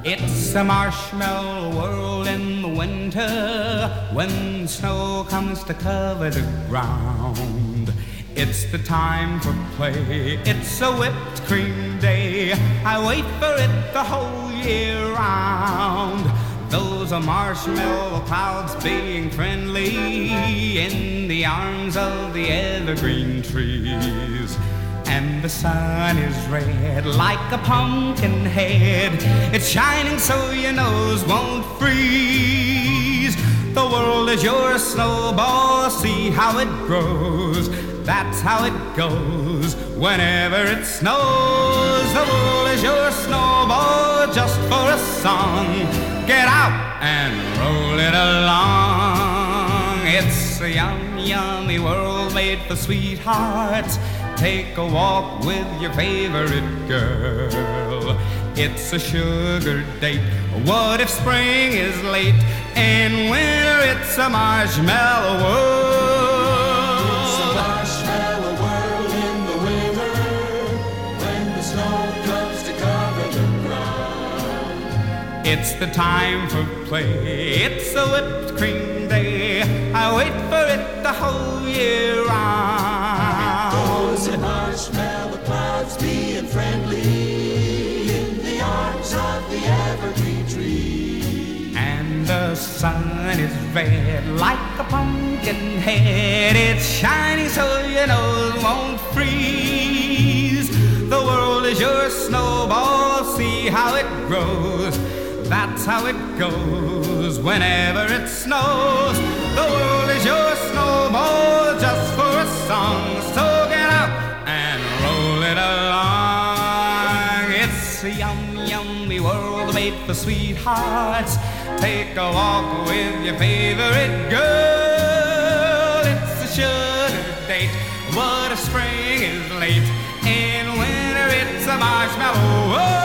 It's a marshmallow world in the winter when snow comes to cover the ground. It's the time for play, it's a whipped cream day. I wait for it the whole year round. Those are marshmallow clouds being friendly in the arms of the evergreen trees. And the sun is red like a pumpkin head. It's shining so your nose won't freeze. The world is your snowball, see how it grows. That's how it goes whenever it snows. The world is your snowball just for a song. Get out and roll it along. It's a yummy, yummy world made for sweethearts. Take a walk with your favorite girl. It's a sugar date. What if spring is late? In winter it's a marshmallow world. It's a marshmallow world in the winter when the snow comes to cover the ground. It's the time for play. It's a whipped cream day. I wait for it the whole year round. Those are marshmallow clouds being friendly in the arms of the evergreen tree. And the sun is red like a pumpkin head. It's shining so your nose won't freeze. The world is your snowball, see how it grows. That's how it goes whenever it snows. The world is your snowball just for a song. So get out and roll it along. It's a yummy, yummy world made for sweethearts. Take a walk with your favorite girl. It's a sugar date. What if spring is late? In winter it's a marshmallow world.